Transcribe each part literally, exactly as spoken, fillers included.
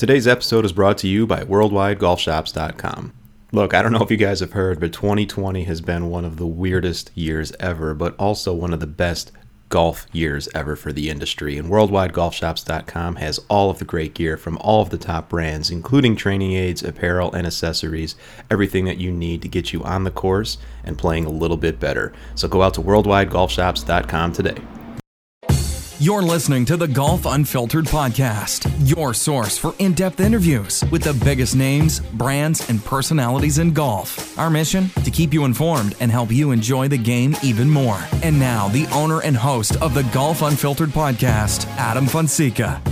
Today's episode is brought to you by worldwide golf shops dot com. Look, I don't know if you guys have heard, but twenty twenty has been one of the weirdest years ever, but also one of the best golf years ever for the industry. And worldwide golf shops dot com has all of the great gear from all of the top brands, including training aids, apparel, and accessories, everything that you need to get you on the course and playing a little bit better. So go out to worldwide golf shops dot com today. You're listening to the Golf Unfiltered podcast, your source for in-depth interviews with the biggest names, brands, and personalities in golf. Our mission? To keep you informed and help you enjoy the game even more. And now, the owner and host of the Golf Unfiltered podcast, Adam Fonseca.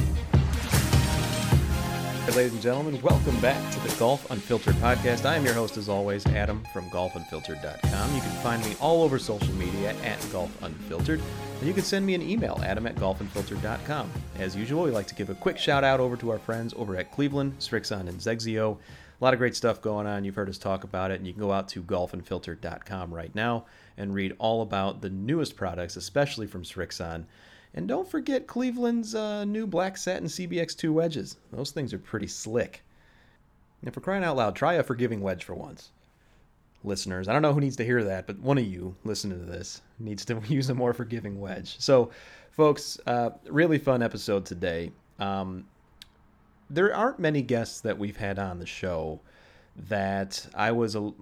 Ladies and gentlemen, welcome back to the Golf Unfiltered podcast. I am your host, as always, Adam from golf unfiltered dot com. You can find me all over social media at Golf Unfiltered. And you can send me an email, adam at golf unfiltered dot com. As usual, we like to give a quick shout out over to our friends over at Cleveland, Srixon, and Zexio. A lot of great stuff going on. You've heard us talk about it, and you can go out to golf unfiltered dot com right now and read all about the newest products, especially from Srixon. And don't forget Cleveland's uh, new black satin C B X two wedges. Those things are pretty slick. And for crying out loud, try a forgiving wedge for once. Listeners, I don't know who needs to hear that, but one of you listening to this needs to use a more forgiving wedge. So, folks, uh, really fun episode today. Um, there aren't many guests that we've had on the show that I was a,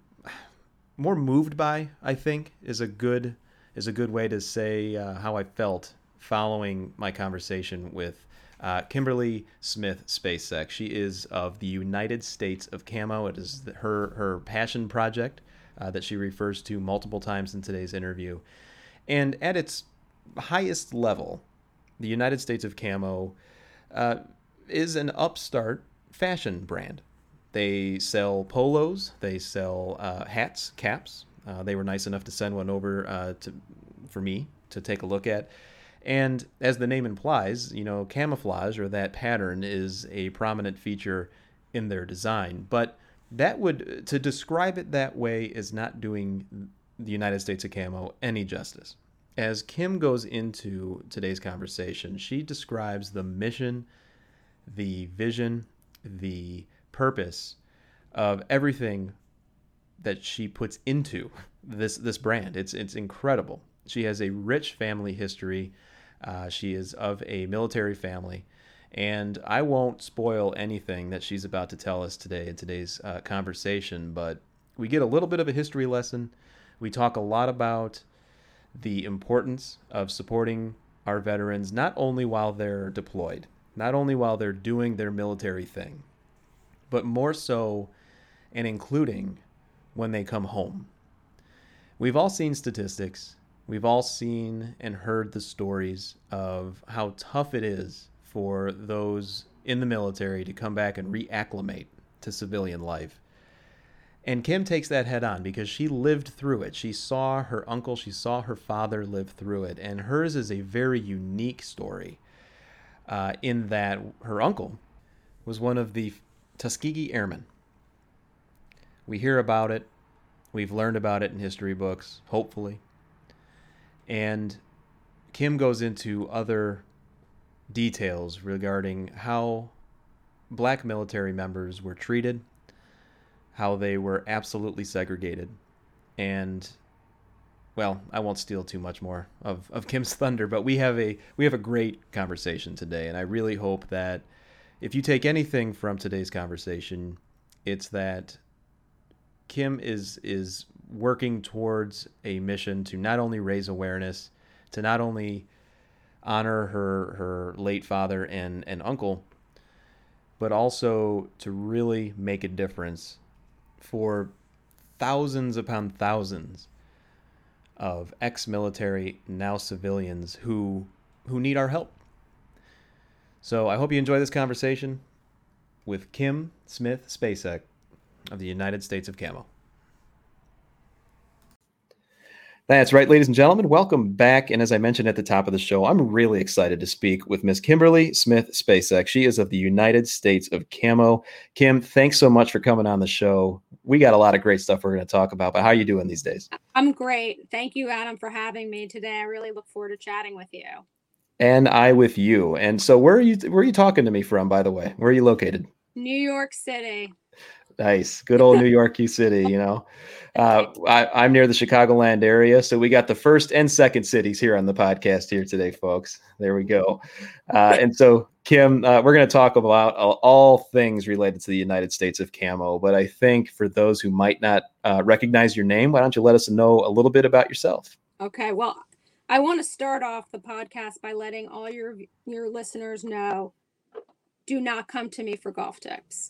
more moved by, I think, is a good is a good way to say uh, how I felt following my conversation with uh, Kimberly Smith Spacek. She is of the United States of Camo. It is her her passion project uh, that she refers to multiple times in today's interview. And at its highest level, the United States of Camo uh, is an upstart fashion brand. They sell polos, they sell uh, hats, caps. Uh, they were nice enough to send one over uh, to for me to take a look at. And as the name implies, you know, camouflage or that pattern is a prominent feature in their design. But that would, to describe it that way is not doing the United States of Camo any justice. As Kim goes into today's conversation, she describes the mission, the vision, the purpose of everything that she puts into this this brand. It's it's incredible. She has a rich family history. Uh, she is of a military family, and I won't spoil anything that she's about to tell us today in today's uh, conversation, but we get a little bit of a history lesson. We talk a lot about the importance of supporting our veterans, not only while they're deployed, not only while they're doing their military thing, but more so and including when they come home. We've all seen statistics. We've all seen and heard the stories of how tough it is for those in the military to come back and reacclimate to civilian life. And Kim takes that head on because she lived through it. She saw her uncle, she saw her father live through it. And hers is a very unique story uh, in that her uncle was one of the Tuskegee Airmen. We hear about it. We've learned about it in history books, hopefully. And Kim goes into other details regarding how black military members were treated, how they were absolutely segregated. And, well, I won't steal too much more of, of Kim's thunder, but we have a we have a great conversation today. And I really hope that if you take anything from today's conversation, it's that Kim is is working towards a mission to not only raise awareness, to not only honor her her late father and, and uncle, but also to really make a difference for thousands upon thousands of ex-military, now civilians who who need our help. So I hope you enjoy this conversation with Kim Smith Spacek of the United States of Camo. That's right, ladies and gentlemen. Welcome back. And as I mentioned at the top of the show, I'm really excited to speak with Miss Kimberly Smith Spacek. She is of the United States of Camo. Kim, thanks so much for coming on the show. We got a lot of great stuff we're going to talk about, but how are you doing these days? I'm great. Thank you, Adam, for having me today. I really look forward to chatting with you. And I with you. And so where are you where are you talking to me from, by the way? Where are you located? New York City. Nice. Good old New York City, you know. Uh, I, I'm near the Chicagoland area, so we got the first and second cities here on the podcast here today, folks. There we go. Uh, and so, Kim, uh, we're going to talk about all, all things related to the United States of Camo. But I think for those who might not uh, recognize your name, why don't you let us know a little bit about yourself? Okay. Well, I want to start off the podcast by letting all your your listeners know, do not come to me for golf tips.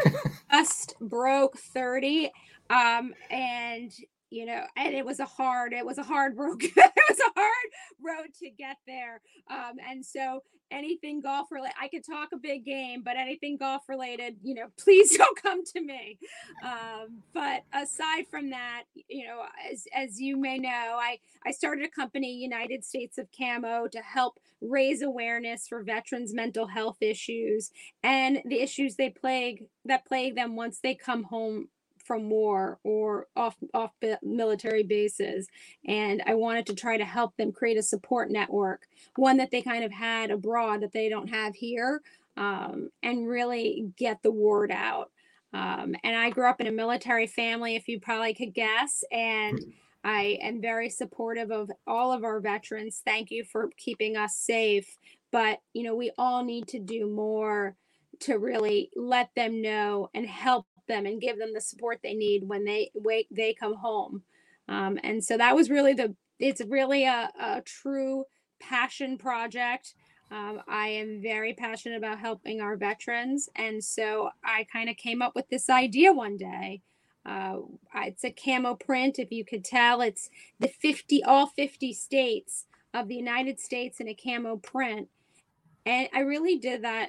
Just broke thirty, um, and you know, and it was a hard, it was a hard road, it was a hard road to get there. Um, and so anything golf related, I could talk a big game, but anything golf related, you know, please don't come to me. Um, but aside from that, you know, as, as you may know, I, I started a company, United States of Camo, to help raise awareness for veterans' mental health issues and the issues they plague that plague them once they come home from war or off off military bases. And I wanted to try to help them create a support network, one that they kind of had abroad that they don't have here, um, and really get the word out. Um, and I grew up in a military family, if you probably could guess, and I am very supportive of all of our veterans. Thank you for keeping us safe. But, you know, we all need to do more to really let them know and help them and give them the support they need when they wait, they come home. Um, and so that was really the, it's really a, a true passion project. Um, I am very passionate about helping our veterans. And so I kind of came up with this idea one day. Uh, it's a camo print. If you could tell, it's the fifty, all fifty states of the United States in a camo print. And I really did that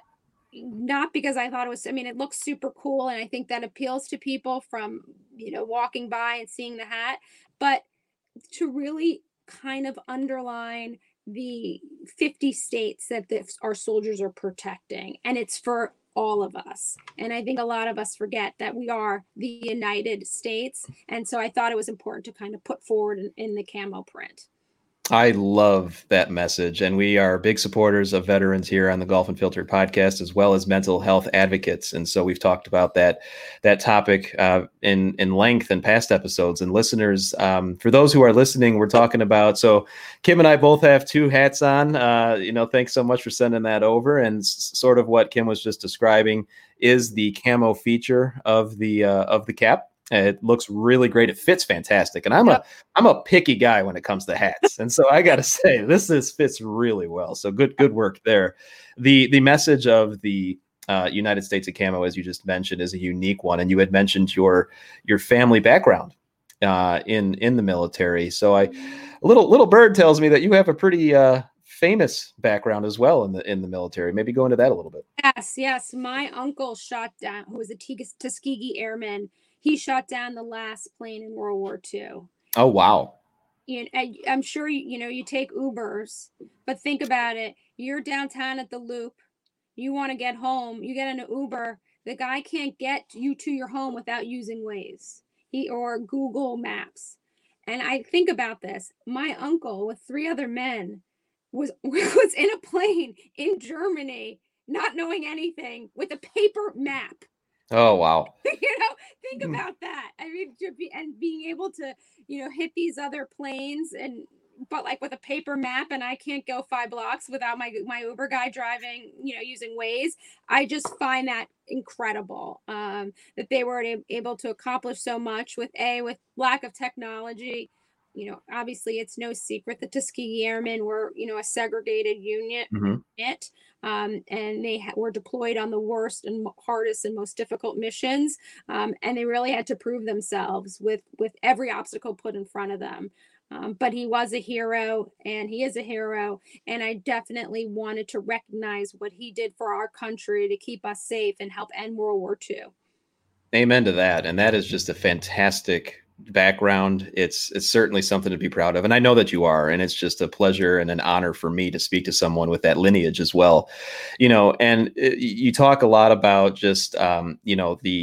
not because I thought it was, I mean, it looks super cool. And I think that appeals to people from, you know, walking by and seeing the hat, but to really kind of underline the fifty states that the, our soldiers are protecting. And it's for all of us. And I think a lot of us forget that we are the United States. And so I thought it was important to kind of put forward in, in the camo print. I love that message. And we are big supporters of veterans here on the Golf Unfiltered podcast, as well as mental health advocates. And so we've talked about that, that topic uh, in, in length in past episodes. And listeners, um, for those who are listening, we're talking about, so Kim and I both have two hats on. Uh, you know, thanks so much for sending that over. And s- sort of what Kim was just describing is the camo feature of the, uh, of the cap. It looks really great. It fits fantastic. And I'm yep. a I'm a picky guy when it comes to hats. And so I got to say, this is fits really well. So good, good work there. The the message of the uh, United States of Camo, as you just mentioned, is a unique one. And you had mentioned your your family background uh, in in the military. So I a little little bird tells me that you have a pretty uh, famous background as well in the in the military. Maybe go into that a little bit. Yes, yes. My uncle shot down, who was a Tuskegee Airman. He shot down the last plane in World War Two. Oh, wow. You know, I'm sure, you, you know, you take Ubers, but think about it. You're downtown at the Loop. You want to get home. You get in an Uber. The guy can't get you to your home without using Waze he, or Google Maps. And I think about this. My uncle with three other men was, was in a plane in Germany, not knowing anything, with a paper map. Oh, wow. You know, think about that. I mean, to be, and being able to, you know, hit these other planes and, but like with a paper map, and I can't go five blocks without my, my Uber guy driving, you know, using Waze. I just find that incredible, um, that they were able to accomplish so much with a, with lack of technology. You know, obviously it's no secret the Tuskegee Airmen were, you know, a segregated unit, mm-hmm. unit um, and they ha- were deployed on the worst and hardest and most difficult missions. Um, and they really had to prove themselves with, with every obstacle put in front of them. Um, but he was a hero and he is a hero. And I definitely wanted to recognize what he did for our country to keep us safe and help end World War Two. Amen to that. And that is just a fantastic background. It's it's certainly something to be proud of. And I know that you are. And it's just a pleasure and an honor for me to speak to someone with that lineage as well. You know, and it, you talk a lot about just, um, you know, the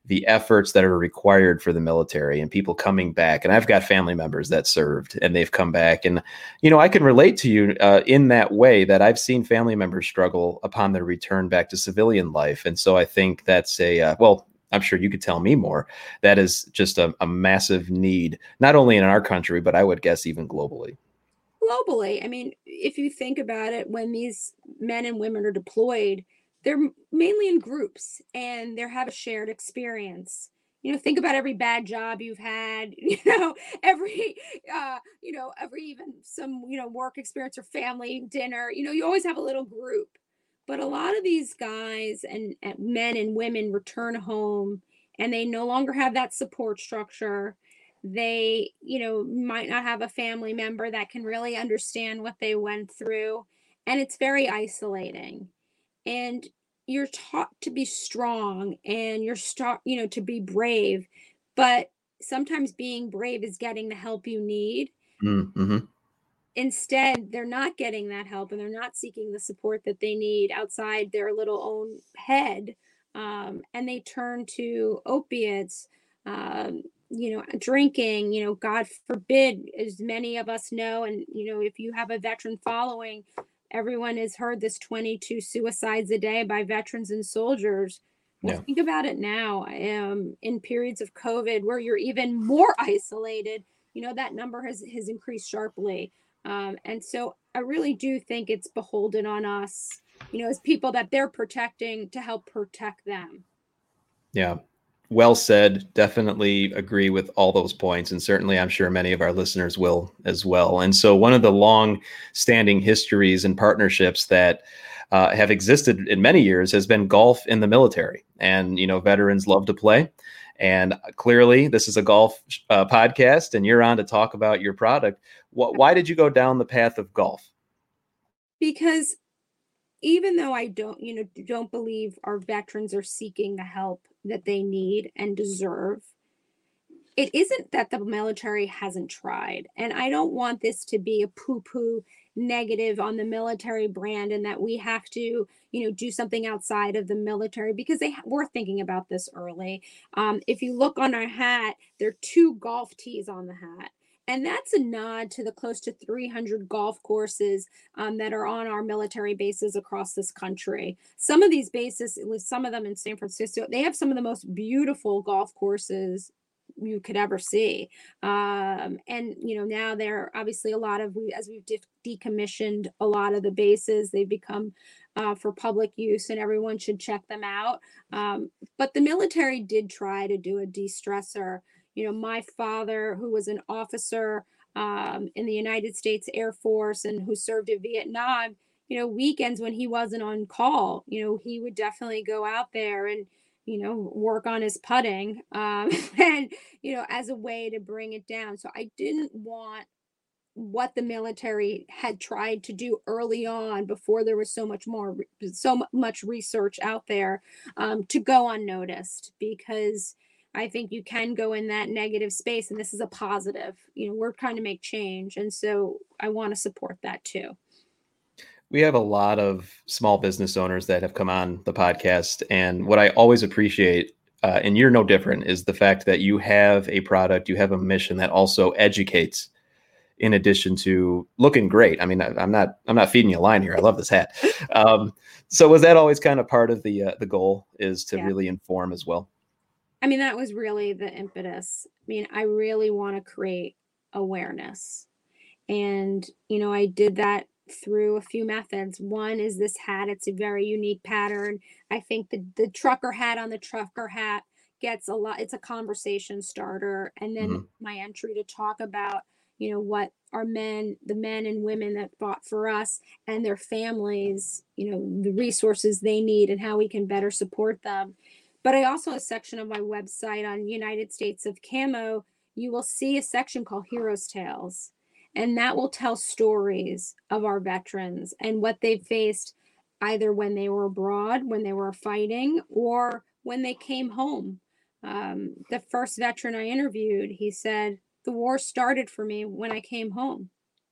the efforts that are required for the military and people coming back. And I've got family members that served and they've come back. And, you know, I can relate to you uh, in that way that I've seen family members struggle upon their return back to civilian life. And so I think that's a, uh, well, I'm sure you could tell me more. That is just a, a massive need, not only in our country, but I would guess even globally. Globally, I mean, if you think about it, when these men and women are deployed, they're m- mainly in groups and they have a shared experience. You know, think about every bad job you've had, you know, every, uh, you know, every even some, you know, work experience or family dinner, you know, you always have a little group. But a lot of these guys and, and men and women return home and they no longer have that support structure. They, you know, might not have a family member that can really understand what they went through. And it's very isolating. And you're taught to be strong and you're taught, you know, to be brave. But sometimes being brave is getting the help you need. Mm-hmm. Instead, they're not getting that help and they're not seeking the support that they need outside their little own head. Um, and they turn to opiates, um, you know, drinking, you know, God forbid, as many of us know. And, you know, if you have a veteran following, everyone has heard this twenty-two suicides a day by veterans and soldiers. Well, Yeah. think about it now, um, in periods of COVID where you're even more isolated, you know, that number has, has increased sharply. Um, and so I really do think it's beholden on us, you know, as people that they're protecting to help protect them. Yeah. Well said. Definitely agree with all those points. And certainly I'm sure many of our listeners will as well. And so one of the long standing histories and partnerships that uh, have existed in many years has been golf in the military. And, you know, veterans love to play. And clearly this is a golf uh, podcast and you're on to talk about your product. What, why did you go down the path of golf? Because even though I don't, you know, don't believe our veterans are seeking the help that they need and deserve, it isn't that the military hasn't tried. And I don't want this to be a poo-poo negative on the military brand and that we have to, you know, do something outside of the military because they were thinking about this early. Um, if you look on our hat, there are two golf tees on the hat. And that's a nod to the close to three hundred golf courses um, that are on our military bases across this country. Some of these bases, with some of them in San Francisco, they have some of the most beautiful golf courses you could ever see. Um, and, you know, now there are obviously a lot of, we, as we've de- decommissioned a lot of the bases, they've become uh, for public use and everyone should check them out. Um, but the military did try to do a de-stressor. You know, my father, who was an officer um, in the United States Air Force and who served in Vietnam, you know, weekends when he wasn't on call, you know, he would definitely go out there and, you know, work on his putting um, and, you know, as a way to bring it down. So I didn't want what the military had tried to do early on before there was so much more, so mu- much research out there um, to go unnoticed because I think you can go in that negative space and this is a positive. You know, we're trying to make change. And so I want to support that too. We have a lot of small business owners that have come on the podcast. And what I always appreciate, uh, and you're no different, is the fact that you have a product, you have a mission that also educates in addition to looking great. I mean, I, I'm not, I'm not feeding you a line here. I love this hat. Um, so was that always kind of part of the, uh, the goal is to Yeah. really inform as well? I mean, that was really the impetus. I mean, I really want to create awareness. And, you know, I did that through a few methods. One is this hat, it's a very unique pattern. I think the, the trucker hat on the trucker hat gets a lot, it's a conversation starter. And then Mhm. my entry to talk about, you know, what our men, the men and women that fought for us and their families, you know, the resources they need and how we can better support them. But I also have a section of my website on United States of Camo. You will see a section called Heroes Tales and that will tell stories of our veterans and what they've faced either when they were abroad, when they were fighting, or when they came home. Um, the first veteran I interviewed, he said, the war started for me when I came home.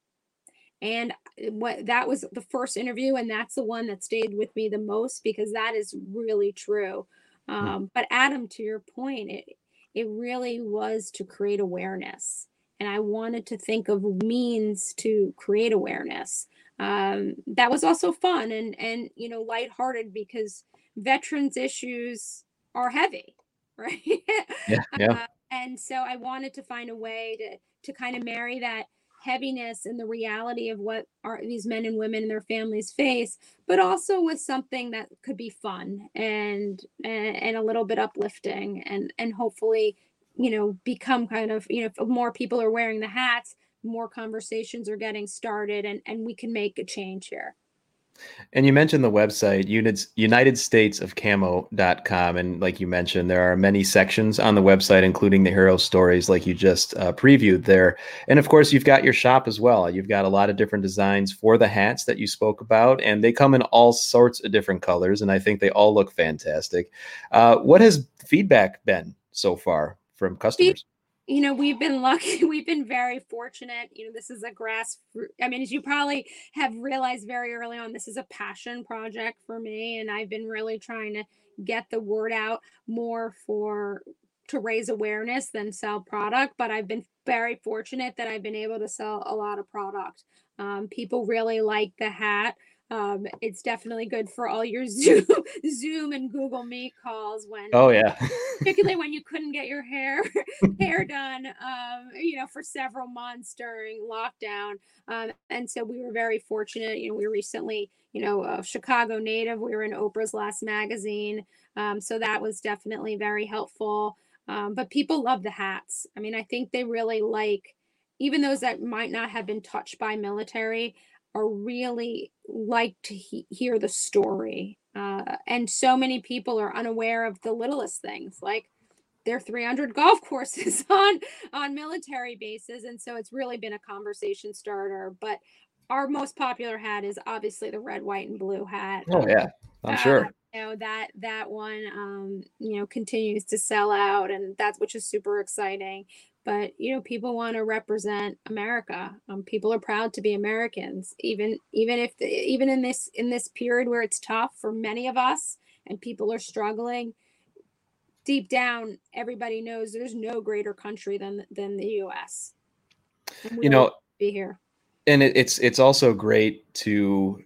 And what that was the first interview, and that's the one that stayed with me the most because that is really true. Um, but Adam, to your point, it it really was to create awareness. And I wanted to think of means to create awareness. Um, that was also fun and and you know lighthearted because veterans issues are heavy, right? Yeah, yeah. uh, and so I wanted to find a way to to kind of marry that heaviness and the reality of what are these men and women and their families face, but also with something that could be fun and and, and a little bit uplifting and and hopefully you know become kind of you know if more people are wearing the hats, more conversations are getting started and and we can make a change here. And you mentioned the website, units, united states of camo dot com. And like you mentioned, there are many sections on the website, including the hero stories, like you just uh, previewed there. And of course, you've got your shop as well. You've got a lot of different designs for the hats that you spoke about, and they come in all sorts of different colors. And I think they all look fantastic. Uh, what has feedback been so far from customers? You know, we've been lucky. We've been very fortunate. You know, this is a grass. I mean, as you probably have realized very early on, this is a passion project for me, and I've been really trying to get the word out more for to raise awareness than sell product. But I've been very fortunate that I've been able to sell a lot of product. Um, people really like the hat. Um, it's definitely good for all your Zoom, Zoom and Google Meet calls when Oh, yeah. particularly when you couldn't get your hair hair done um, you know for several months during lockdown. Um, and so we were very fortunate. You know we were recently you know a Chicago native. We were in Oprah's last magazine, um, so that was definitely very helpful. Um, but people love the hats. I mean, I think they really like, even those that might not have been touched by military are really like to he- hear the story. Uh, and so many people are unaware of the littlest things, like there are three hundred golf courses on on military bases, and so it's really been a conversation starter. But our most popular hat is obviously the red, white, and blue hat. Oh, yeah, I'm Uh, sure. you know that that one, um, you know, continues to sell out, and that's which is super exciting. But you know, people want to represent America. Um, people are proud to be Americans, even even if even in this in this period where it's tough for many of us, and people are struggling. Deep down, everybody knows there's no greater country than than the U S. And You we're lucky know, to be here. and it, it's it's also great to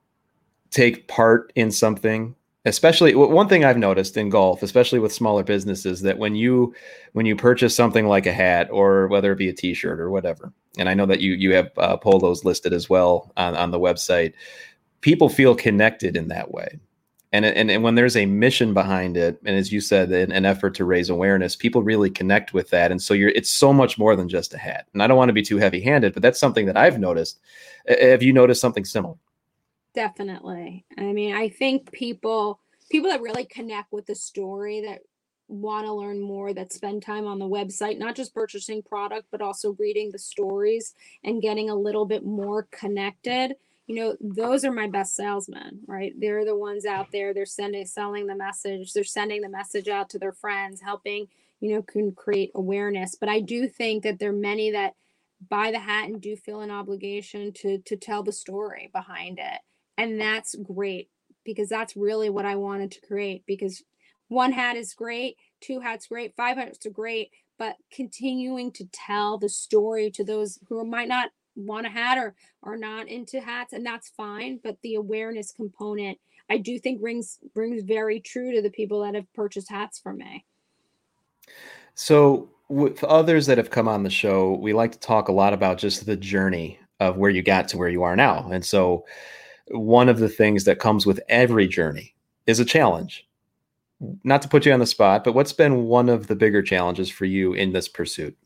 take part in something, especially one thing I've noticed in golf, especially with smaller businesses, that when you when you purchase something like a hat, or whether it be a t-shirt or whatever, and I know that you you have uh, polos listed as well on, on the website, people feel connected in that way. And, and, and when there's a mission behind it, and as you said, an, an effort to raise awareness, people really connect with that. And so you're, it's so much more than just a hat. And I don't want to be too heavy handed, but that's something that I've noticed. Have you noticed something similar? Definitely. I mean, I think people people that really connect with the story, that want to learn more, that spend time on the website, not just purchasing product, but also reading the stories and getting a little bit more connected. You know, those are my best salesmen, right? They're the ones out there, they're sending selling the message, they're sending the message out to their friends, helping, you know, can create awareness. But I do think that there are many that buy the hat and do feel an obligation to to tell the story behind it. And that's great because that's really what I wanted to create. Because one hat is great, two hats great, five hats are great, but continuing to tell the story to those who might not want a hat or are not into hats, and that's fine. But the awareness component, I do think rings rings very true to the people that have purchased hats from me. So with others that have come on the show, we like to talk a lot about just the journey of where you got to where you are now. And so one of the things that comes with every journey is a challenge. Not to put you on the spot, but what's been one of the bigger challenges for you in this pursuit?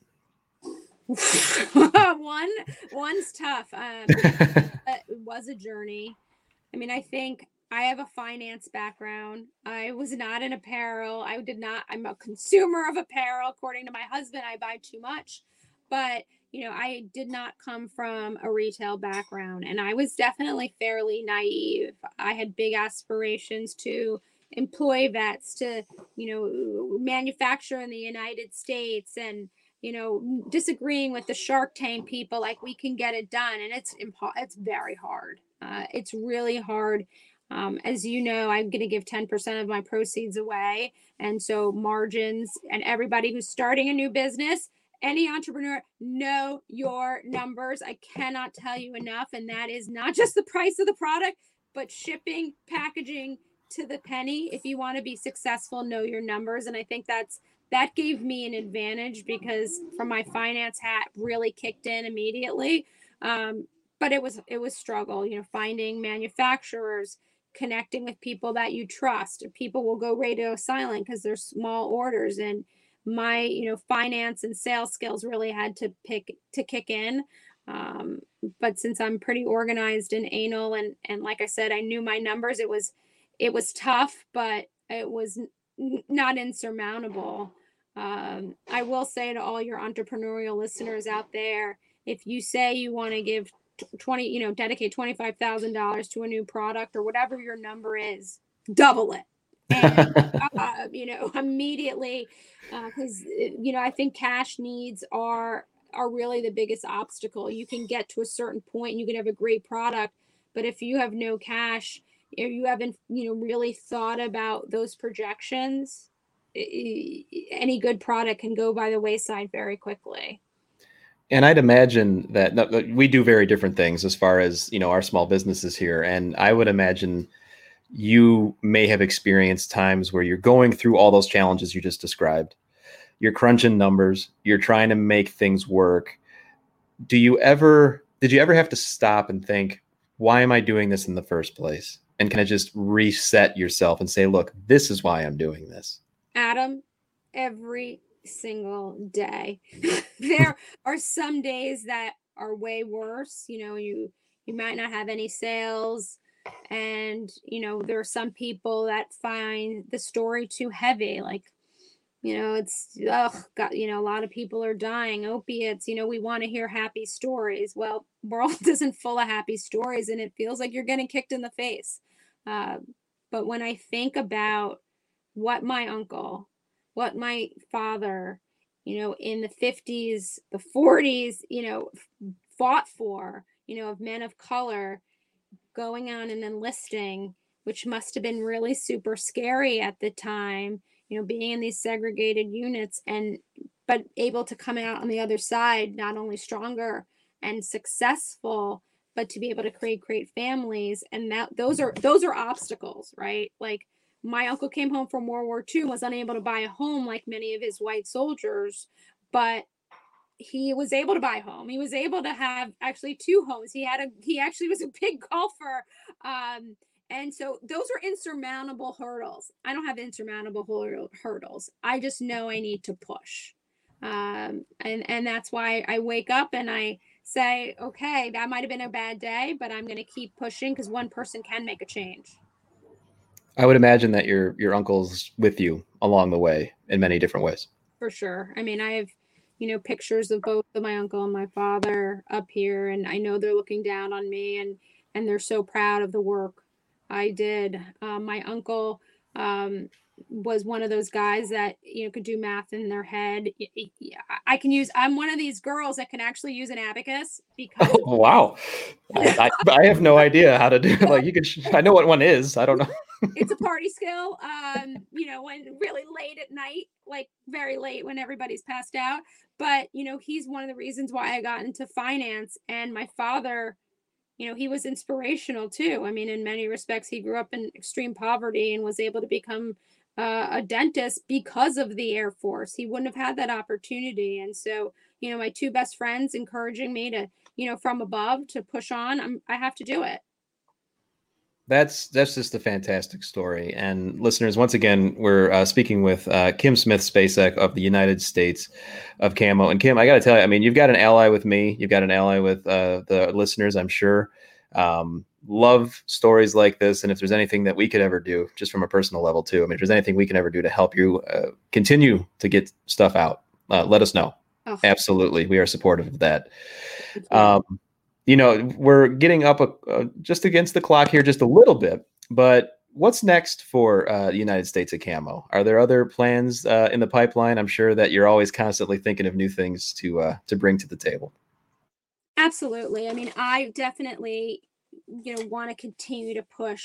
one one's tough. Um, it was a journey. I mean, I think I have a finance background. I was not in apparel. I did not, I'm a consumer of apparel. According to my husband, I buy too much. But, you know, I did not come from a retail background, and I was definitely fairly naive. I had big aspirations to employ vets, to, you know, manufacture in the United States, and, you know, disagreeing with the Shark Tank people, like we can get it done. And it's impo- it's very hard. Uh, it's really hard. Um, as you know, I'm going to give ten percent of my proceeds away. And so margins, and everybody who's starting a new business, any entrepreneur, know your numbers. I cannot tell you enough. And that is not just the price of the product, but shipping, packaging to the penny. If you want to be successful, know your numbers. And I think that's that gave me an advantage, because from my finance hat really kicked in immediately. Um, but it was it was struggle, you know, finding manufacturers, connecting with people that you trust. People will go radio silent because they're small orders, and my, you know, finance and sales skills really had to pick to kick in. Um, but since I'm pretty organized and anal, and and like I said, I knew my numbers, it was it was tough, but it was n- not insurmountable. Um, I will say to all your entrepreneurial listeners out there, if you say you want to give twenty, you know, dedicate twenty-five thousand dollars to a new product or whatever your number is, double it. And, uh, you know, immediately, because, uh, you know, I think cash needs are, are really the biggest obstacle. You can get to a certain point and you can have a great product, but if you have no cash, or you haven't, you know, really thought about those projections, any good product can go by the wayside very quickly. And I'd imagine that no, we do very different things as far as, you know, our small businesses here. And I would imagine you may have experienced times where you're going through all those challenges you just described. You're crunching numbers. You're trying to make things work. Do you ever, did you ever have to stop and think, why am I doing this in the first place? And can I just reset yourself and say, look, this is why I'm doing this? Adam, every single day. There are some days that are way worse. You know, you you might not have any sales, and you know, there are some people that find the story too heavy. Like, you know, it's ugh, got, you know, a lot of people are dying, opiates. You know, we want to hear happy stories. Well, world isn't full of happy stories, and it feels like you're getting kicked in the face. Uh, but when I think about what my uncle, what my father, you know, in the fifties, the forties, you know, fought for, you know, of men of color going on and enlisting, which must have been really super scary at the time, you know, being in these segregated units, and but able to come out on the other side not only stronger and successful, but to be able to create great families. And that those are those are obstacles, right? Like, my uncle came home from World War Two, was unable to buy a home like many of his white soldiers, but he was able to buy a home. He was able to have actually two homes. He had a he actually was a big golfer. Um, and so those are insurmountable hurdles. I don't have insurmountable hurdles. I just know I need to push. Um, and and that's why I wake up and I say, okay, that might have been a bad day, but I'm going to keep pushing, because one person can make a change. I would imagine that your your uncle's with you along the way in many different ways. For sure. I mean, I have, you know, pictures of both of my uncle and my father up here, and I know they're looking down on me, and and they're so proud of the work I did. Um, my uncle um, was one of those guys that, you know, could do math in their head. I can use, I'm one of these girls that can actually use an abacus because. Oh, wow. I, I, I have no idea how to do it. Like, you could, I know what one is. I don't know. It's a party skill. Um, you know, when really late at night, like very late when everybody's passed out. But, you know, he's one of the reasons why I got into finance. And my father, you know, he was inspirational too. I mean, in many respects, he grew up in extreme poverty and was able to become uh, a dentist because of the Air Force. He wouldn't have had that opportunity. And so, you know, my two best friends encouraging me to, you know, from above to push on, I'm, I have to do it. That's that's just a fantastic story. And listeners, once again, we're uh, speaking with uh, Kim Smith Spacek of the United States of Camo. And Kim, I got to tell you, I mean, you've got an ally with me. You've got an ally with uh, the listeners, I'm sure. Um, love stories like this. And if there's anything that we could ever do, just from a personal level too, I mean, if there's anything we can ever do to help you uh, continue to get stuff out, uh, let us know. Oh. Absolutely. We are supportive of that. Um, You know, we're getting up a, uh, just against the clock here just a little bit, but what's next for uh, the United States of Camo? Are there other plans uh, in the pipeline? I'm sure that you're always constantly thinking of new things to uh, to bring to the table. Absolutely. I mean, I definitely, you know, want to continue to push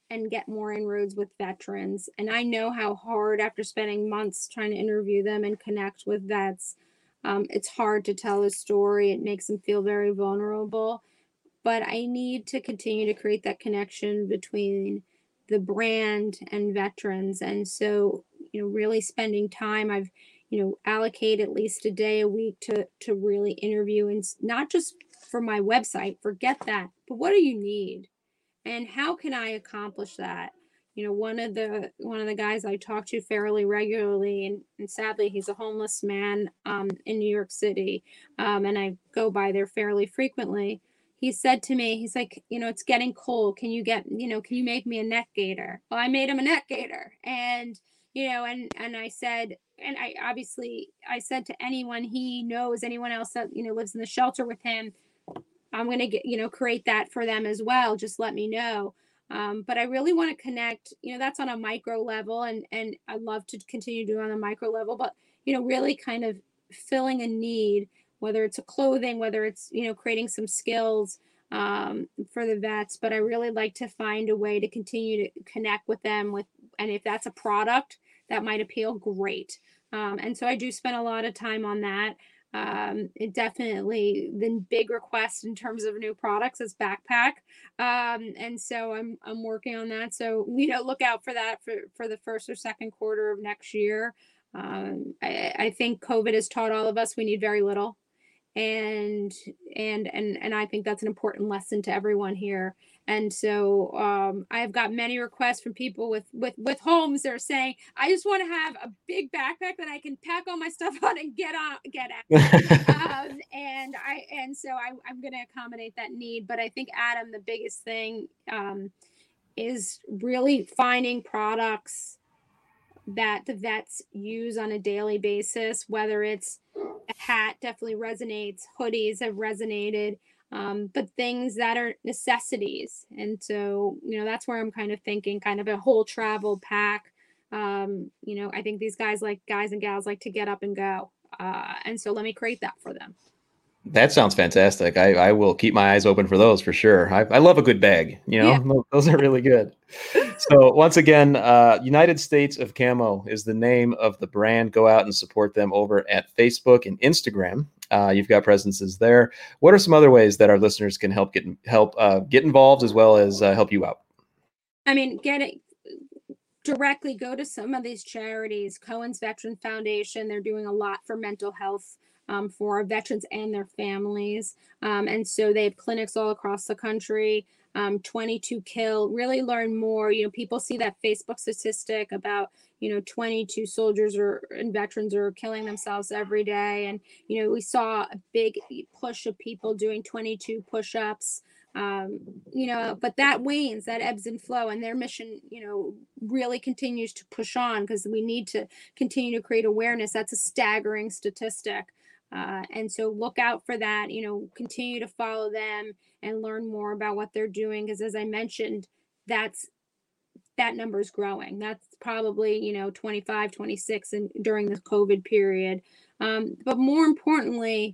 and get more inroads with veterans. And I know how hard, after spending months trying to interview them and connect with vets, um, it's hard to tell a story. It makes them feel very vulnerable. But I need to continue to create that connection between the brand and veterans. And so, you know, really spending time, I've, you know, allocate at least a day a week to to really interview, and not just for my website, forget that, but what do you need? And how can I accomplish that? You know, one of the one of the guys I talk to fairly regularly, and, and sadly he's a homeless man um, in New York City, um, and I go by there fairly frequently. He said to me, he's like, you know, it's getting cold. Can you get, you know, can you make me a neck gaiter? Well, I made him a neck gaiter, and you know, and and I said, and I obviously I said to anyone he knows, anyone else that you know lives in the shelter with him, I'm going to get, you know, create that for them as well. Just let me know. Um, but I really want to connect, you know, that's on a micro level, and, and I'd love to continue doing on a micro level, but, you know, really kind of filling a need, whether it's a clothing, whether it's, you know, creating some skills um, for the vets. But I really like to find a way to continue to connect with them with, and if that's a product that might appeal, great. Um, and so I do spend a lot of time on that. Um, it definitely the big request in terms of new products is backpack. Um, and so I'm, I'm working on that. So, you know, look out for that for, for the first or second quarter of next year. Um, I, I think COVID has taught all of us we need very little. And, and, and, and I think that's an important lesson to everyone here. And so um, I've got many requests from people with, with, with homes. They're saying, I just want to have a big backpack that I can pack all my stuff on and get on, get out. um, and I, and so I, I'm going to accommodate that need. But I think, Adam, the biggest thing um, is really finding products that the vets use on a daily basis, whether it's a hat definitely resonates, hoodies have resonated, um, but things that are necessities. And so, you know, that's where I'm kind of thinking kind of a whole travel pack. Um, you know, I think these guys like guys and gals like to get up and go. Uh, and so let me create that for them. That sounds fantastic. I, I will keep my eyes open for those for sure. I, I love a good bag, you know, yeah. Those are really good. So once again, uh, United States of Camo is the name of the brand. Go out and support them over at Facebook and Instagram. Uh, you've got presences there. What are some other ways that our listeners can help get help uh, get involved as well as uh, help you out? I mean, get it directly. Go to some of these charities. Cohen's Veteran Foundation. They're doing a lot for mental health um, for our veterans and their families. Um, and so they have clinics all across the country. Um, twenty-two kill. Really learn more. You know, people see that Facebook statistic about, you know, twenty-two soldiers or and veterans are killing themselves every day. And, you know, we saw a big push of people doing twenty-two push-ups. Um, you know, but that wanes, that ebbs and flow, and their mission, you know, really continues to push on because we need to continue to create awareness. That's a staggering statistic. Uh, and so look out for that, you know, continue to follow them and learn more about what they're doing. Because as I mentioned, that's, that number is growing. That's probably, you know, twenty-five, twenty-six and during the COVID period. Um, but more importantly,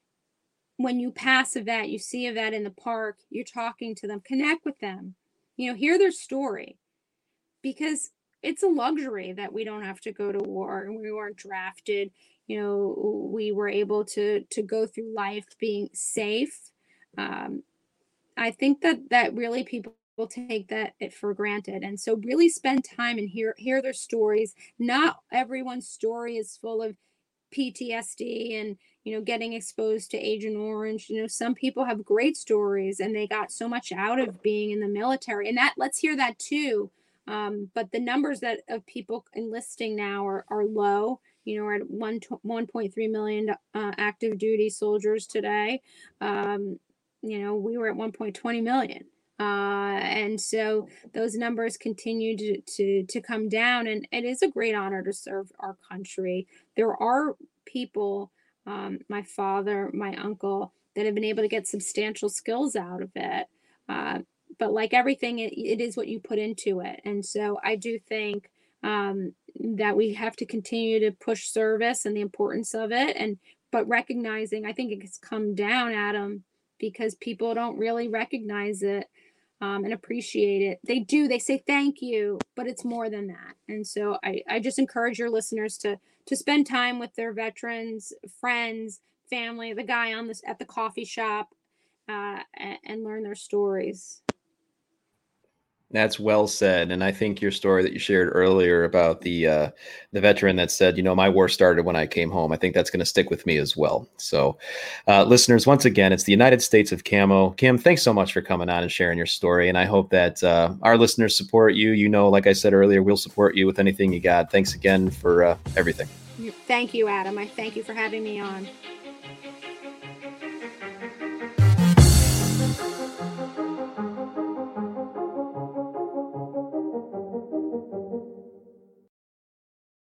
when you pass a vet, you see a vet in the park, you're talking to them, connect with them, you know, hear their story, because it's a luxury that we don't have to go to war and we weren't drafted. You know, we were able to to go through life being safe. Um, I think that that really people will take that it for granted, and so really spend time and hear hear their stories. Not everyone's story is full of P T S D and, you know, getting exposed to Agent Orange. You know, some people have great stories and they got so much out of being in the military, and that, let's hear that too. Um, but the numbers that of people enlisting now are, are low. You know, we're at one, one point three million uh, active duty soldiers today. Um, you know, we were at one point two zero million. Uh, and so those numbers continue to, to, to come down, and it is a great honor to serve our country. There are people, um, my father, my uncle, that have been able to get substantial skills out of it. Uh, but like everything, it, it is what you put into it. And so I do think um, that we have to continue to push service and the importance of it. And, but recognizing, I think it's come down, Adam, because people don't really recognize it. um, and appreciate it. They do. They say thank you, but it's more than that. And so I, I just encourage your listeners to to spend time with their veterans, friends, family, the guy on this at the coffee shop, uh, and, and learn their stories. That's well said. And I think your story that you shared earlier about the uh, the veteran that said, you know, my war started when I came home, I think that's going to stick with me as well. So uh, listeners, once again, it's the United States of Camo. Kim, thanks so much for coming on and sharing your story. And I hope that uh, our listeners support you. You know, like I said earlier, we'll support you with anything you got. Thanks again for uh, everything. Thank you, Adam. I thank you for having me on.